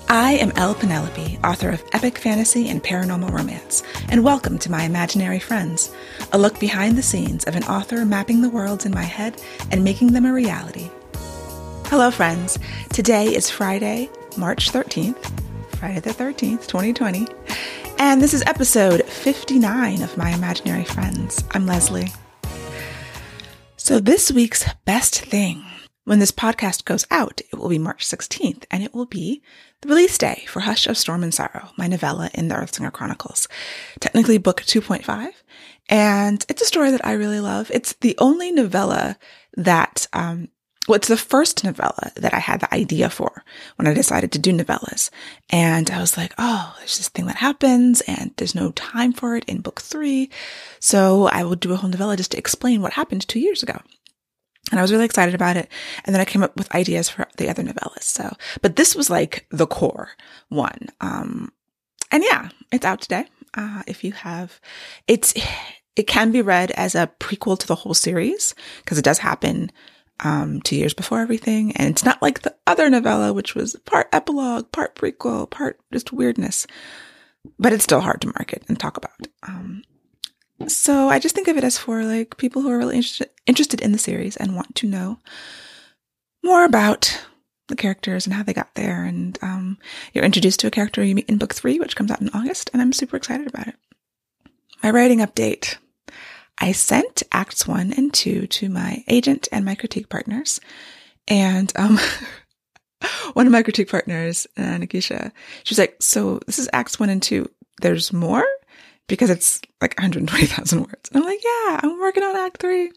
I am Elle Penelope, author of epic fantasy and paranormal romance, and welcome to my Imaginary Friends, a look behind the scenes of an author mapping the worlds in my head and making them a reality. Hello, friends. Today is Friday, March 13th, Friday the 13th, 2020, and this is episode 59 of my Imaginary Friends. I'm Leslie. So this week's best thing. When this podcast goes out, it will be March 16th, and it will be the release day for Hush of Storm and Sorrow, my novella in the Earthsinger Chronicles. Technically book 2.5, and it's a story that I really love. It's the only novella that, it's the first novella that I had the idea for when I decided to do novellas. And I was like, oh, there's this thing that happens, and there's no time for it in book 3, so I will do a whole novella just to explain what happened 2 years ago. And I was really excited about it. And then I came up with ideas for the other novellas. But this was like the core one. And yeah, it's out today. If you have, it can be read as a prequel to the whole series because it does happen 2 years before everything. And it's not like the other novella, which was part epilogue, part prequel, part just weirdness. But it's still hard to market and talk about. So I just think of it as for like people who are really interested in the series and want to know more about the characters and how they got there. And you're introduced to a character you meet in book 3, which comes out in August, and I'm super excited about it. My writing update. I sent Acts 1 and 2 to my agent and my critique partners. And one of my critique partners, Nikisha, she's like, so this is Acts 1 and 2. There's more? Because it's like 120,000 words. And I'm like, yeah, I'm working on Act 3.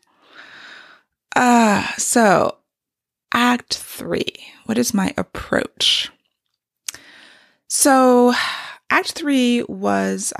So Act 3, what is my approach? So Act 3 was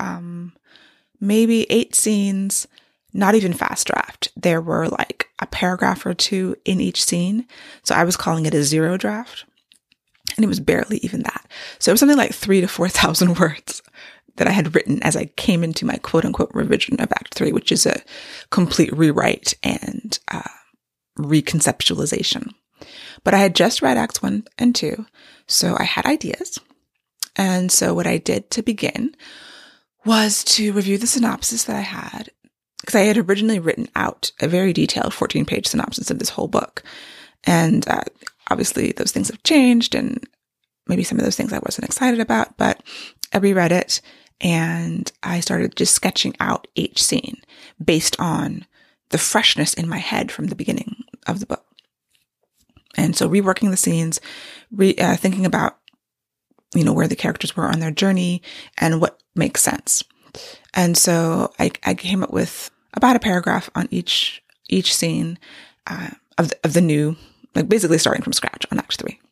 maybe 8 scenes, not even fast draft. There were like a paragraph or 2 in each scene. So I was calling it a 0 draft. And it was barely even that. So it was something like 3,000 to 4,000 words that I had written as I came into my quote unquote revision of Act 3, which is a complete rewrite and reconceptualization. But I had just read Acts 1 and 2, so I had ideas. And so what I did to begin was to review the synopsis that I had, because I had originally written out a very detailed 14-page synopsis of this whole book. And obviously those things have changed, and maybe some of those things I wasn't excited about, but I reread it. And I started just sketching out each scene based on the freshness in my head from the beginning of the book. And so reworking the scenes, thinking about, where the characters were on their journey and what makes sense. And so I came up with about a paragraph on each scene of the new, like basically starting from scratch on Act 3.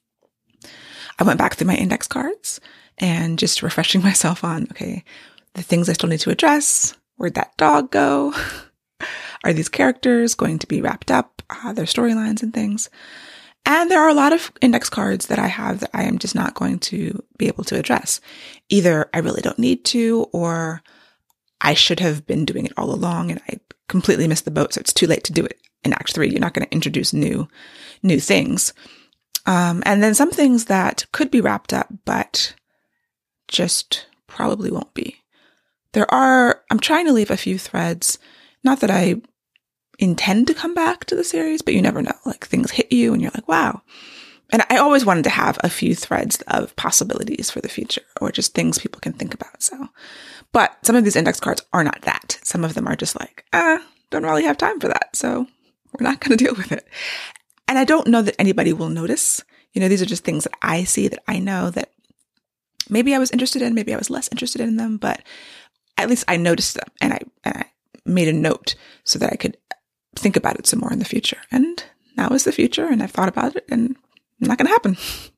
I went back through my index cards and just refreshing myself on, okay, the things I still need to address. Where'd that dog go? Are these characters going to be wrapped up? Their storylines and things. And there are a lot of index cards that I have that I am just not going to be able to address. Either I really don't need to, or I should have been doing it all along and I completely missed the boat. So it's too late to do it in Act 3. You're not going to introduce new things. And then some things that could be wrapped up, but just probably won't be. I'm trying to leave a few threads. Not that I intend to come back to the series, but you never know. Like things hit you and you're like, wow. And I always wanted to have a few threads of possibilities for the future or just things people can think about. So, but some of these index cards are not that. Some of them are just like, don't really have time for that. So we're not going to deal with it. And I don't know that anybody will notice. These are just things that I see, that I know that maybe I was interested in, maybe I was less interested in them, but at least I noticed them and I made a note so that I could think about it some more in the future. And now is the future, and I've thought about it, and not going to happen.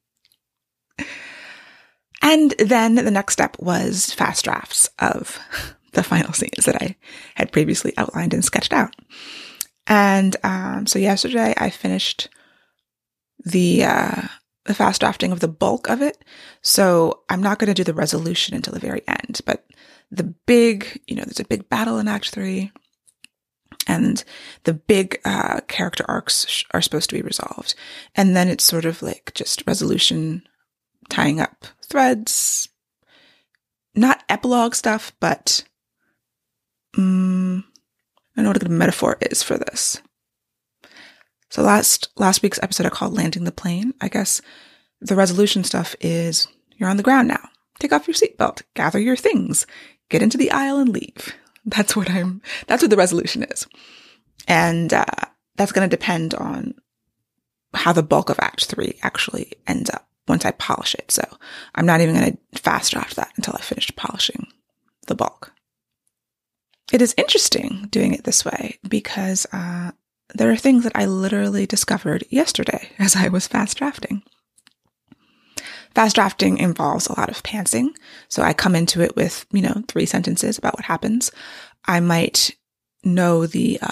And then the next step was fast drafts of the final scenes that I had previously outlined and sketched out. And so yesterday I finished the fast drafting of the bulk of it. So I'm not going to do the resolution until the very end, but the big, there's a big battle in Act 3, and the big character arcs are supposed to be resolved. And then it's sort of like just resolution tying up threads, not epilogue stuff, but I don't know what a good metaphor is for this. So last week's episode I called Landing the Plane. I guess the resolution stuff is you're on the ground now. Take off your seatbelt, gather your things, get into the aisle and leave. That's what the resolution is. And that's going to depend on how the bulk of Act 3 actually ends up once I polish it. So I'm not even going to fast draft that until I finish polishing the bulk. It is interesting doing it this way because there are things that I literally discovered yesterday as I was fast drafting. Fast drafting involves a lot of pantsing. So I come into it with, 3 sentences about what happens. I might know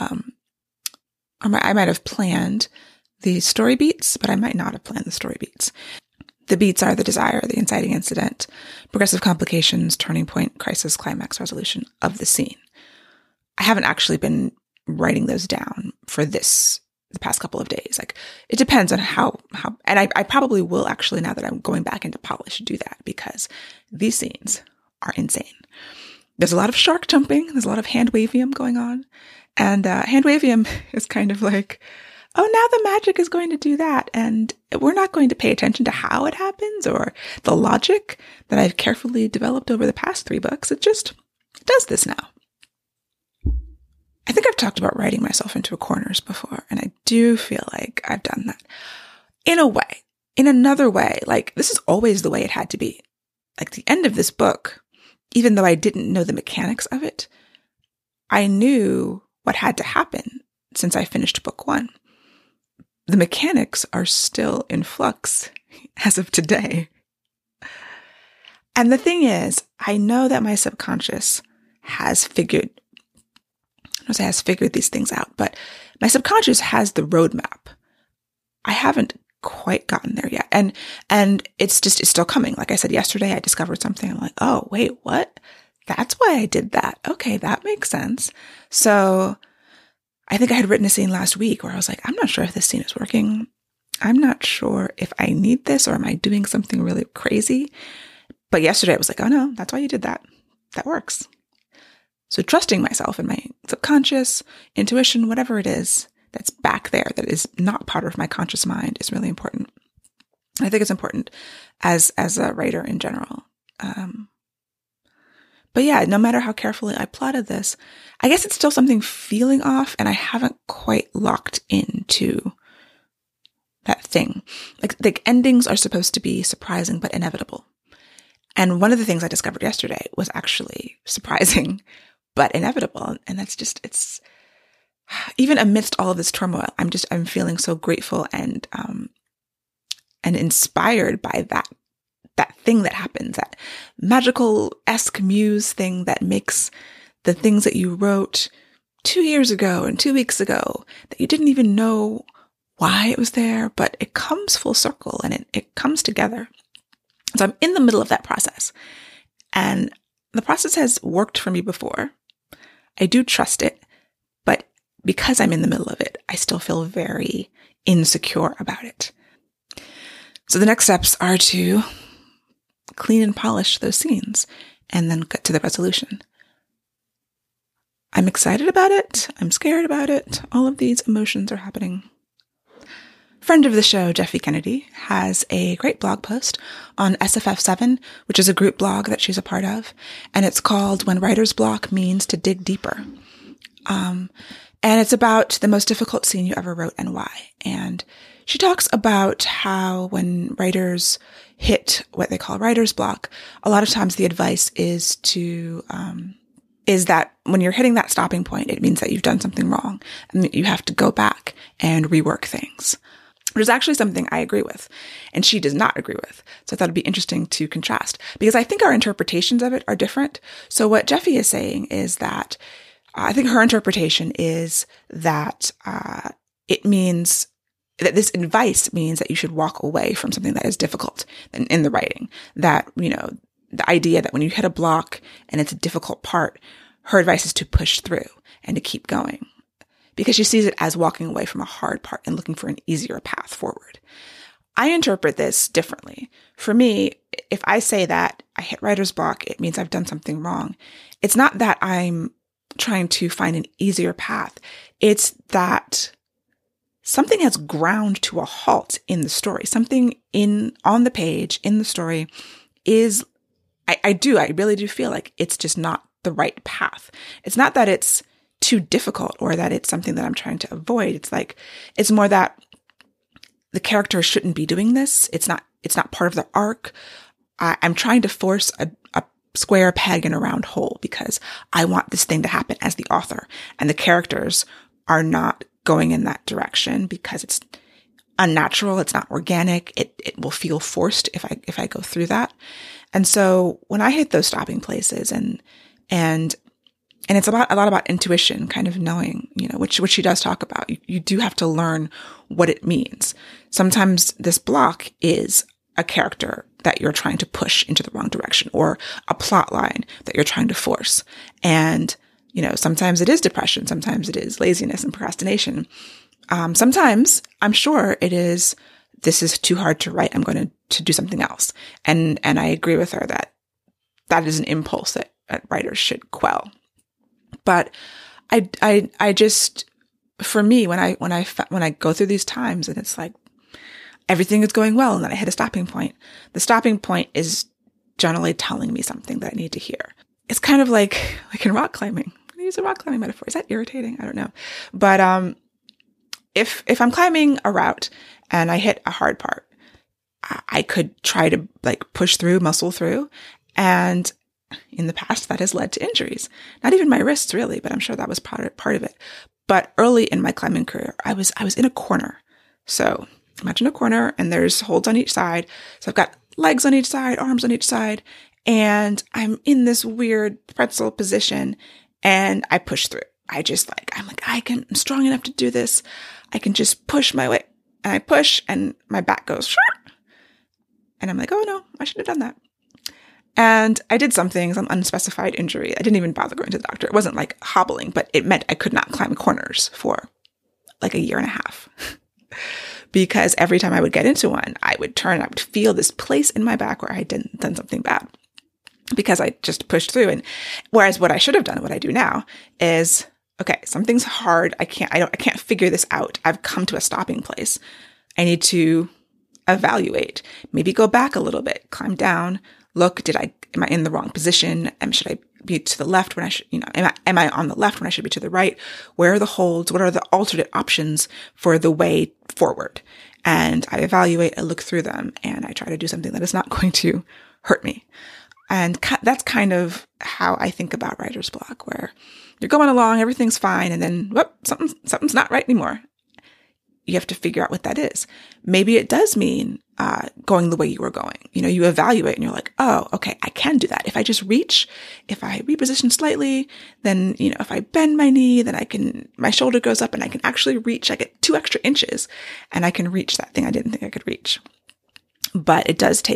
I might have planned the story beats, but I might not have planned the story beats. The beats are the desire, the inciting incident, progressive complications, turning point, crisis, climax, resolution of the scene. I haven't actually been writing those down for the past couple of days. Like, it depends on how, and I probably will actually, now that I'm going back into polish, do that because these scenes are insane. There's a lot of shark jumping. There's a lot of hand wavium going on. And hand wavium is kind of like, oh, now the magic is going to do that. And we're not going to pay attention to how it happens or the logic that I've carefully developed over the past 3 books. It does this now. I think I've talked about writing myself into corners before, and I do feel like I've done that. In a way. In another way, like, this is always the way it had to be. Like, the end of this book, even though I didn't know the mechanics of it, I knew what had to happen since I finished book 1. The mechanics are still in flux as of today. And the thing is, I know that my subconscious has figured these things out, but my subconscious has the roadmap. I haven't quite gotten there yet. And it's still coming. Like I said yesterday, I discovered something. I'm like, oh, wait, what? That's why I did that. Okay, that makes sense. So I think I had written a scene last week where I was like, I'm not sure if this scene is working. I'm not sure if I need this or am I doing something really crazy? But yesterday I was like, oh no, that's why you did that. That works. So trusting myself and my subconscious, intuition, whatever it is that's back there that is not part of my conscious mind is really important. I think it's important as a writer in general. But yeah, no matter how carefully I plotted this, I guess it's still something feeling off and I haven't quite locked into that thing. Like endings are supposed to be surprising but inevitable. And one of the things I discovered yesterday was actually surprising but inevitable. And that's just, it's even amidst all of this turmoil, I'm feeling so grateful and inspired by that thing that happens, that magical-esque muse thing that makes the things that you wrote 2 years ago and 2 weeks ago that you didn't even know why it was there, but it comes full circle and it comes together. So I'm in the middle of that process. And the process has worked for me before. I do trust it, but because I'm in the middle of it, I still feel very insecure about it. So the next steps are to clean and polish those scenes and then get to the resolution. I'm excited about it. I'm scared about it. All of these emotions are happening. Friend of the show, Jeffe Kennedy, has a great blog post on SFF7, which is a group blog that she's a part of. And it's called When Writer's Block Means to Dig Deeper. And it's about the most difficult scene you ever wrote and why. And she talks about how when writers hit what they call writer's block, a lot of times the advice is that when you're hitting that stopping point, it means that you've done something wrong and that you have to go back and rework things. Which is actually something I agree with, and she does not agree with. So I thought it'd be interesting to contrast, because I think our interpretations of it are different. So what Jeffe is saying is that I think her interpretation is that it means that this advice means that you should walk away from something that is difficult in the writing. That, the idea that when you hit a block and it's a difficult part, her advice is to push through and to keep going, because she sees it as walking away from a hard part and looking for an easier path forward. I interpret this differently. For me, if I say that I hit writer's block, it means I've done something wrong. It's not that I'm trying to find an easier path. It's that something has ground to a halt in the story. Something on the page, in the story is, I really do feel like it's just not the right path. It's not that it's too difficult or that it's something that I'm trying to avoid. It's more that the character shouldn't be doing this. It's not part of the arc. I'm trying to force a square peg in a round hole because I want this thing to happen as the author, and the characters are not going in that direction because it's unnatural. It's not organic. It will feel forced if I go through that. And so when I hit those stopping places and it's a lot about intuition, kind of knowing, which she does talk about. You do have to learn what it means. Sometimes this block is a character that you're trying to push into the wrong direction, or a plot line that you're trying to force. And, sometimes it is depression. Sometimes it is laziness and procrastination. Sometimes I'm sure it is, this is too hard to write. I'm going to do something else. And I agree with her that is an impulse that writers should quell. But I just, for me, when I go through these times and it's like everything is going well and then I hit a stopping point, the stopping point is generally telling me something that I need to hear. It's kind of like in rock climbing. I'm going to use a rock climbing metaphor. Is that irritating? I don't know. But if I'm climbing a route and I hit a hard part, I could try to push through, muscle through, and in the past, that has led to injuries. Not even my wrists, really, but I'm sure that was part of it. But early in my climbing career, I was in a corner. So imagine a corner, and there's holds on each side. So I've got legs on each side, arms on each side, and I'm in this weird pretzel position, and I push through. I'm strong enough to do this. I can just push my way. And I push, and my back goes, and I'm like, oh no, I shouldn't have done that. And I did some unspecified injury. I didn't even bother going to the doctor. It wasn't like hobbling, but it meant I could not climb corners for like a year and a half. Because every time I would get into one, I would turn and I would feel this place in my back where I had done something bad. Because I just pushed through. And whereas what I should have done, what I do now, is, okay, something's hard. I can't figure this out. I've come to a stopping place. I need to evaluate, maybe go back a little bit, climb down, look, am I in the wrong position? Should I be to the left when I should, am I on the left when I should be to the right? Where are the holds? What are the alternate options for the way forward? And I evaluate, I look through them, and I try to do something that is not going to hurt me. And that's kind of how I think about writer's block, where you're going along, everything's fine, and then, whoop, something's not right anymore. You have to figure out what that is. Maybe it does mean going the way you were going. You evaluate and you're like, oh, okay, I can do that. If I just reach, if I reposition slightly, then, if I bend my knee, then my shoulder goes up and I can actually reach. I get 2 extra inches and I can reach that thing I didn't think I could reach. But it does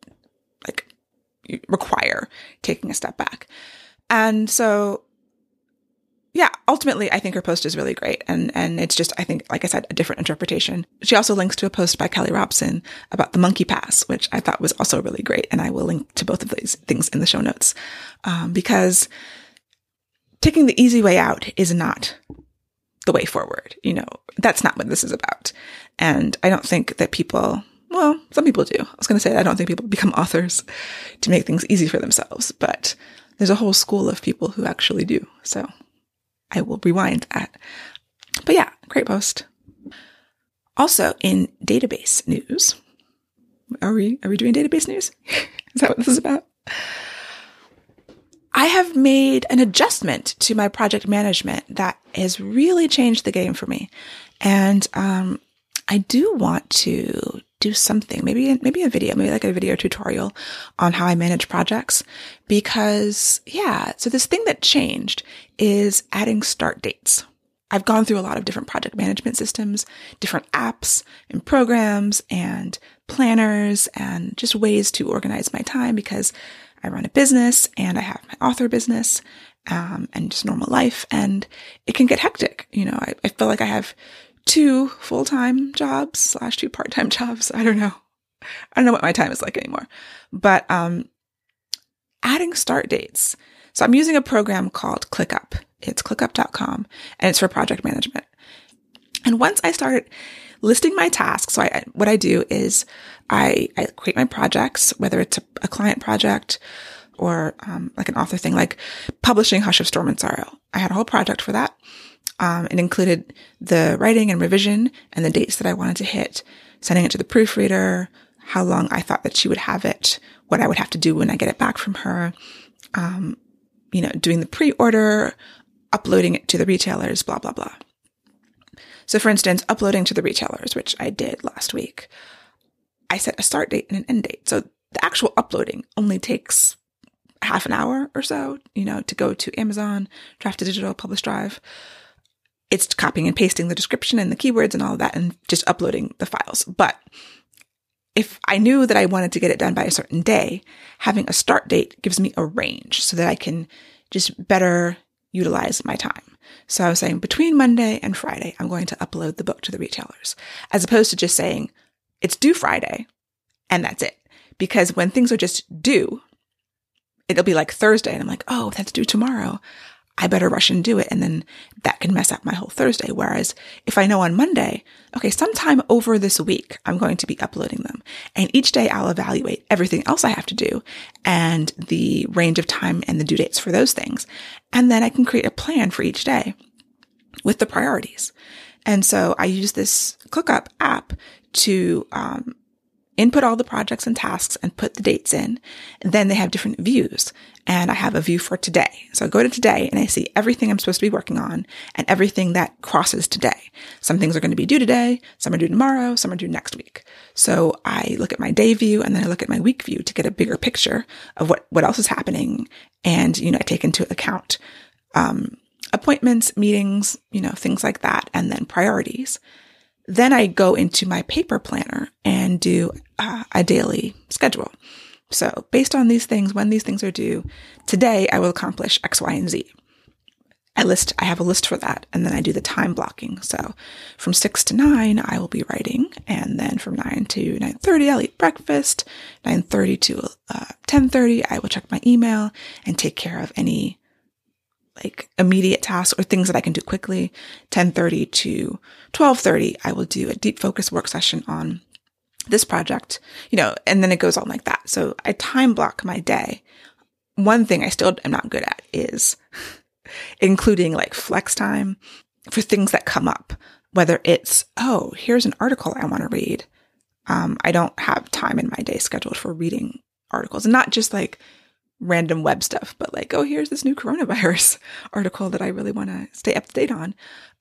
require taking a step back. And so, yeah, ultimately, I think her post is really great. And it's just, I think, like I said, a different interpretation. She also links to a post by Kelly Robson about the monkey pass, which I thought was also really great. And I will link to both of these things in the show notes. Because taking the easy way out is not the way forward. That's not what this is about. And I don't think that some people do. I was going to say, I don't think people become authors to make things easy for themselves, but there's a whole school of people who actually do. So I will rewind that. But yeah, great post. Also in database news, are we doing database news? Is that what this is about? I have made an adjustment to my project management that has really changed the game for me. And I do want to do something, maybe a video, maybe like a video tutorial on how I manage projects. Because so this thing that changed is adding start dates. I've gone through a lot of different project management systems, different apps and programs and planners and just ways to organize my time, because I run a business and I have my author business, and just normal life, and it can get hectic. I feel like I have 2 full-time jobs / 2 part-time jobs. I don't know. I don't know what my time is like anymore. But adding start dates. So I'm using a program called ClickUp. It's clickup.com, and it's for project management. And once I started listing my tasks, so what I do is I create my projects, whether it's a client project or like an author thing, like publishing Hush of Storm and Sorrow. I had a whole project for that. It included the writing and revision and the dates that I wanted to hit, sending it to the proofreader, how long I thought that she would have it, what I would have to do when I get it back from her, doing the pre-order, uploading it to the retailers, blah, blah, blah. So for instance, uploading to the retailers, which I did last week, I set a start date and an end date. So the actual uploading only takes half an hour or so, to go to Amazon, Draft2Digital, Publish Drive. It's copying and pasting the description and the keywords and all of that and just uploading the files. But if I knew that I wanted to get it done by a certain day, having a start date gives me a range so that I can just better utilize my time. So I was saying between Monday and Friday, I'm going to upload the book to the retailers, as opposed to just saying it's due Friday and that's it. Because when things are just due, it'll be like Thursday and I'm like, oh, that's due tomorrow. I better rush and do it. And then that can mess up my whole Thursday. Whereas if I know on Monday, okay, sometime over this week, I'm going to be uploading them. And each day I'll evaluate everything else I have to do and the range of time and the due dates for those things. And then I can create a plan for each day with the priorities. And so I use this ClickUp app to, input all the projects and tasks and put the dates in. And then they have different views. And I have a view for today. So I go to today and I see everything I'm supposed to be working on and everything that crosses today. Some things are going to be due today, some are due tomorrow, some are due next week. So I look at my day view and then I look at my week view to get a bigger picture of what else is happening. And, I take into account, appointments, meetings, things like that, and then priorities. Then I go into my paper planner and do a daily schedule. So based on these things, when these things are due, today I will accomplish X, Y, and Z. I have a list for that. And then I do the time blocking. So from 6 to 9, I will be writing. And then from 9 to 9:30, I'll eat breakfast. 9:30 to 10:30, I will check my email and take care of any immediate tasks or things that I can do quickly. 10:30 to 12:30, I will do a deep focus work session on this project, and then it goes on like that. So I time block my day. One thing I still am not good at is including flex time for things that come up, whether it's, oh, here's an article I want to read. I don't have time in my day scheduled for reading articles, and not just random web stuff, but oh, here's this new coronavirus article that I really want to stay up to date on.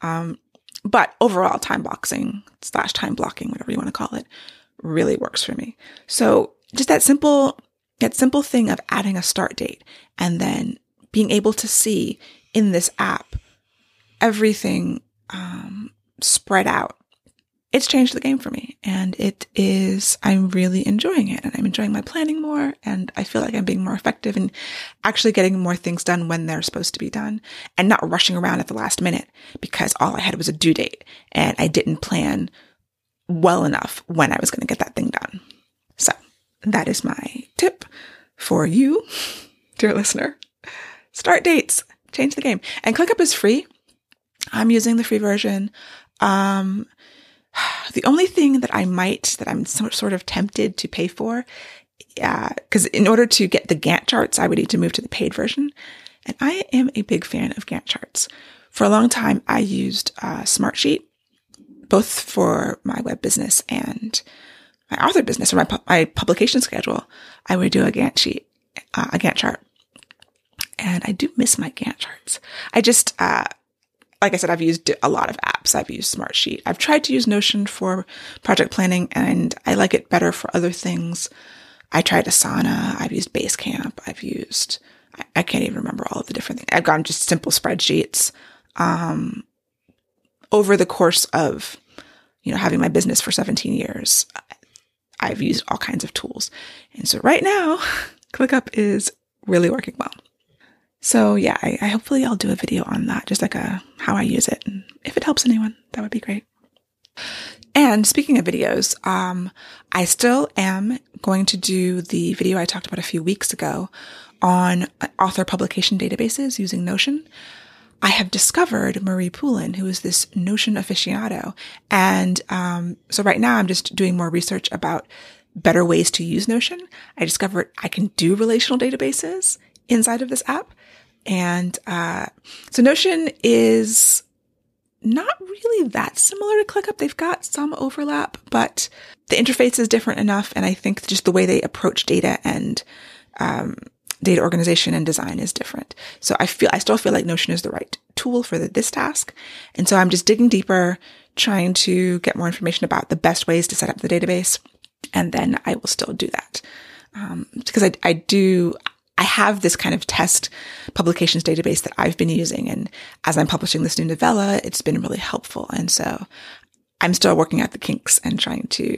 But overall, time blocking / time blocking, whatever you want to call it, really works for me. So just that simple thing of adding a start date and then being able to see in this app everything spread out. It's changed the game for me, and I'm really enjoying it, and I'm enjoying my planning more, and I feel like I'm being more effective and actually getting more things done when they're supposed to be done and not rushing around at the last minute because all I had was a due date and I didn't plan well enough when I was going to get that thing done. So that is my tip for you, dear listener. Start dates, change the game. And ClickUp is free. I'm using the free version. The only thing that I'm sort of tempted to pay for, because in order to get the Gantt charts, I would need to move to the paid version. And I am a big fan of Gantt charts. For a long time, I used Smartsheet, both for my web business and my author business, or my publication schedule. I would do a Gantt chart. And I do miss my Gantt charts. I just, like I said, I've used a lot of apps. I've used Smartsheet. I've tried to use Notion for project planning, and I like it better for other things. I tried Asana. I've used Basecamp. I can't even remember all of the different things. I've gone just simple spreadsheets. Over the course of, having my business for 17 years, I've used all kinds of tools. And so right now, ClickUp is really working well. So yeah, I hopefully I'll do a video on that, just how I use it. And if it helps anyone, that would be great. And speaking of videos, I still am going to do the video I talked about a few weeks ago on author publication databases using Notion. I have discovered Marie Poulin, who is this Notion aficionado. And so right now I'm just doing more research about better ways to use Notion. I discovered I can do relational databases inside of this app. And so Notion is not really that similar to ClickUp. They've got some overlap, but the interface is different enough. And I think just the way they approach data and data organization and design is different. So I still feel like Notion is the right tool for this task. And so I'm just digging deeper, trying to get more information about the best ways to set up the database. And then I will still do that. Because I have this kind of test publications database that I've been using. And as I'm publishing this new novella, it's been really helpful. And so I'm still working out the kinks and trying to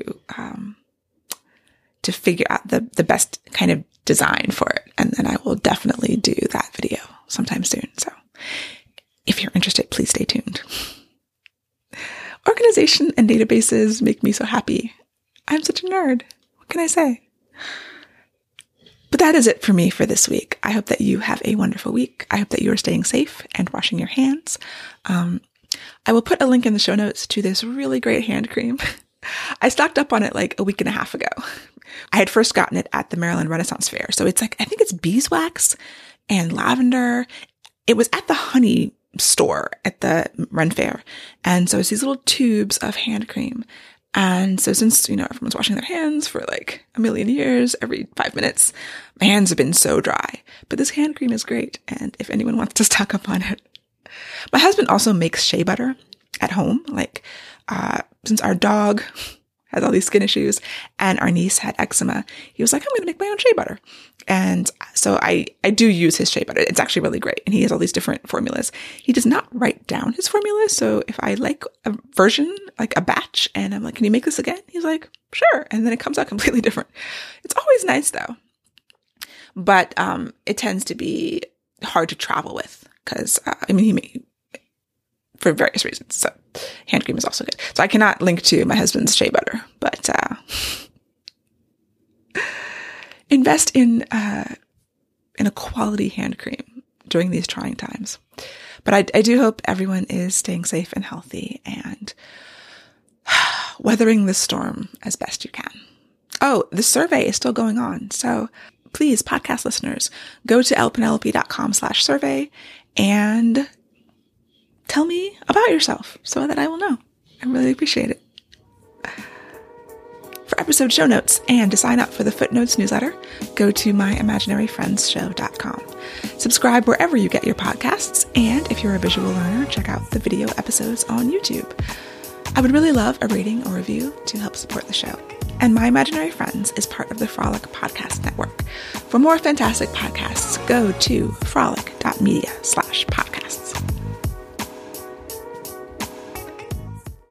figure out the best kind of design for it. And then I will definitely do that video sometime soon. So if you're interested, please stay tuned. Organization and databases make me so happy. I'm such a nerd. What can I say? But that is it for me for this week. I hope that you have a wonderful week. I hope that you are staying safe and washing your hands. I will put a link in the show notes to this really great hand cream. I stocked up on it like a week and a half ago. I had first gotten it at the Maryland Renaissance Fair. So it's like, I think it's beeswax and lavender. It was at the honey store at the Ren Fair. And so it's these little tubes of hand cream. And so since, everyone's washing their hands for like a million years, every 5 minutes, my hands have been so dry. But this hand cream is great. And if anyone wants to stock up on it. My husband also makes shea butter at home. Like, since our dog has all these skin issues and our niece had eczema, he was like, I'm going to make my own shea butter. And so I do use his shea butter. It's actually really great. And he has all these different formulas. He does not write down his formulas. So if I like a version, like a batch, and I'm like, can you make this again? He's like, sure. And then it comes out completely different. It's always nice though. But it tends to be hard to travel with because, for various reasons. So hand cream is also good. So I cannot link to my husband's shea butter, but invest in a quality hand cream during these trying times. But I do hope everyone is staying safe and healthy and weathering the storm as best you can. Oh, the survey is still going on. So please, podcast listeners, go to lpenelope.com/survey and tell me about yourself so that I will know. I really appreciate it. For episode show notes and to sign up for the Footnotes newsletter, go to myimaginaryfriendsshow.com. Subscribe wherever you get your podcasts, and if you're a visual learner, check out the video episodes on YouTube. I would really love a rating or review to help support the show. And My Imaginary Friends is part of the Frolic Podcast Network. For more fantastic podcasts, go to frolic.media/podcast.